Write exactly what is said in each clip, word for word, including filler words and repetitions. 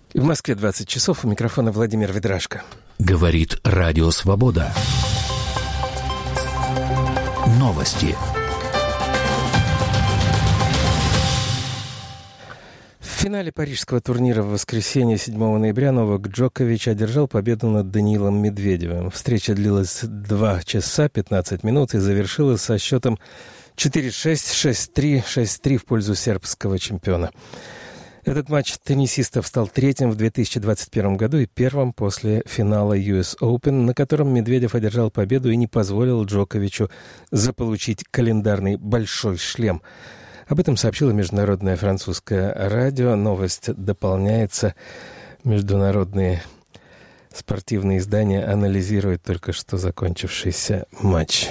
В Москве двадцать часов, у микрофона Владимир Ведрашко. Говорит Радио Свобода. Новости. В финале парижского турнира в воскресенье седьмого ноября Новак Джокович одержал победу над Даниилом Медведевым. Встреча длилась два часа пятнадцать минут и завершилась со счетом четыре шесть, шесть три, шесть три в пользу сербского чемпиона. Этот матч теннисистов стал третьим в две тысячи двадцать первом году и первым после финала ю эс Open, на котором Медведев одержал победу и не позволил Джоковичу заполучить календарный большой шлем. Об этом сообщило международное французское радио. Новость дополняется. Международные спортивные издания анализируют только что закончившийся матч.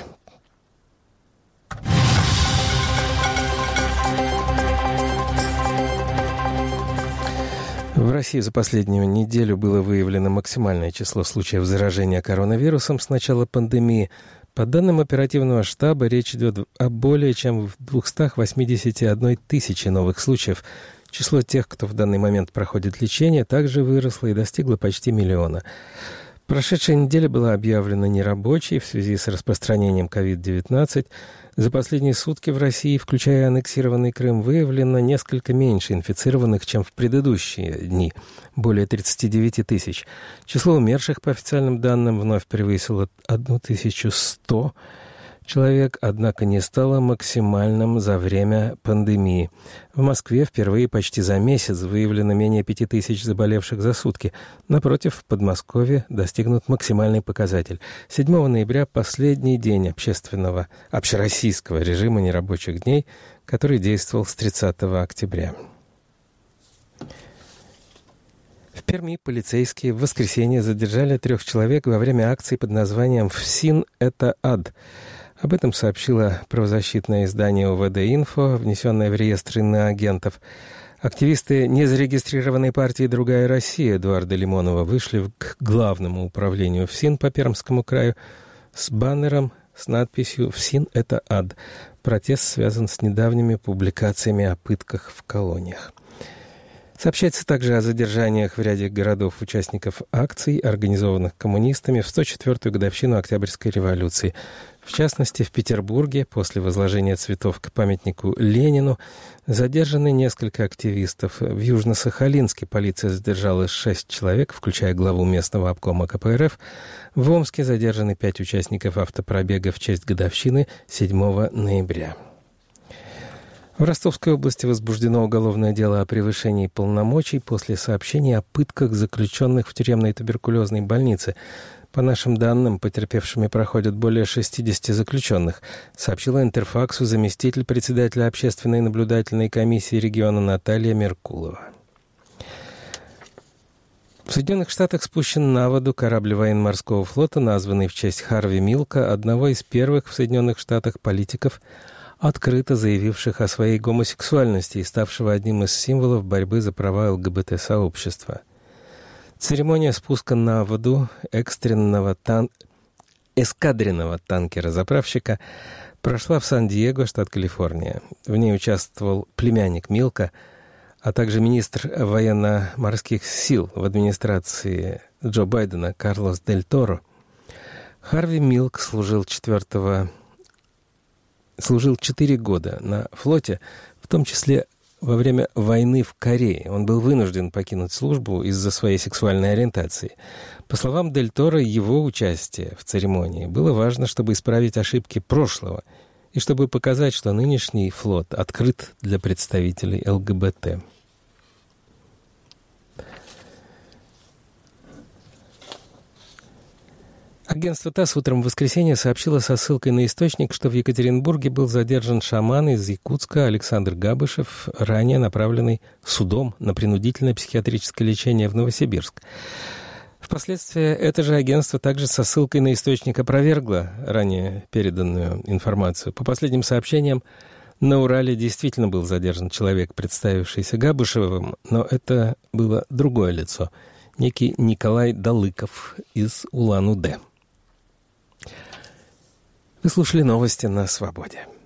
В России за последнюю неделю было выявлено максимальное число случаев заражения коронавирусом с начала пандемии. По данным оперативного штаба, речь идет о более чем двести восемьдесят одна тысяча новых случаев. Число тех, кто в данный момент проходит лечение, также выросло и достигло почти миллиона. Прошедшая неделя была объявлена нерабочей в связи с распространением ковид девятнадцать. За последние сутки в России, включая аннексированный Крым, выявлено несколько меньше инфицированных, чем в предыдущие дни, более тридцать девять тысяч. Число умерших, по официальным данным, вновь превысило тысячу сто человек, однако не стало максимальным за время пандемии. В Москве впервые почти за месяц выявлено менее пяти тысяч заболевших за сутки. Напротив, в Подмосковье достигнут максимальный показатель. седьмого ноября – последний день общественного, общероссийского режима нерабочих дней, который действовал с тридцатого октября. В Перми полицейские в воскресенье задержали трех человек во время акции под названием «ФСИН – это ад». Об этом сообщило правозащитное издание ОВД-Инфо, внесенное в реестр иноагентов. Активисты незарегистрированной партии «Другая Россия» Эдуарда Лимонова вышли к главному управлению ФСИН по Пермскому краю с баннером с надписью «ФСИН – это ад». Протест связан с недавними публикациями о пытках в колониях. Сообщается также о задержаниях в ряде городов участников акций, организованных коммунистами в сто четвёртую годовщину Октябрьской революции. В частности, в Петербурге после возложения цветов к памятнику Ленину задержаны несколько активистов. В Южно-Сахалинске полиция задержала шесть человек, включая главу местного обкома ка пэ эр эф. В Омске задержаны пять участников автопробега в честь годовщины седьмого ноября. В Ростовской области возбуждено уголовное дело о превышении полномочий после сообщений о пытках заключенных в тюремной туберкулезной больнице. По нашим данным, потерпевшими проходят более шестидесяти заключенных, сообщила Интерфаксу заместитель председателя общественной наблюдательной комиссии региона Наталья Меркулова. В Соединенных Штатах спущен на воду корабль военно-морского флота, названный в честь Харви Милка, одного из первых в Соединенных Штатах политиков, открыто заявивших о своей гомосексуальности и ставшего одним из символов борьбы за права эл гэ бэ тэ-сообщества. Церемония спуска на воду экстренного тан... эскадренного танкера-заправщика прошла в Сан-Диего, штат Калифорния. В ней участвовал племянник Милка, а также министр военно-морских сил в администрации Джо Байдена Карлос Дель Торо. Харви Милк служил четвертого... служил четыре года на флоте, в том числе во время войны в Корее. Он был вынужден покинуть службу из-за своей сексуальной ориентации. По словам Дель Торо, его участие в церемонии было важно, чтобы исправить ошибки прошлого и чтобы показать, что нынешний флот открыт для представителей эл гэ бэ тэ. Агентство ТАСС утром в воскресенье сообщило со ссылкой на источник, что в Екатеринбурге был задержан шаман из Якутска Александр Габышев, ранее направленный судом на принудительное психиатрическое лечение в Новосибирск. Впоследствии это же агентство также со ссылкой на источник опровергло ранее переданную информацию. По последним сообщениям, на Урале действительно был задержан человек, представившийся Габышевым, но это было другое лицо, некий Николай Далыков из Улан-Удэ. Вы слушали новости на «Свободе».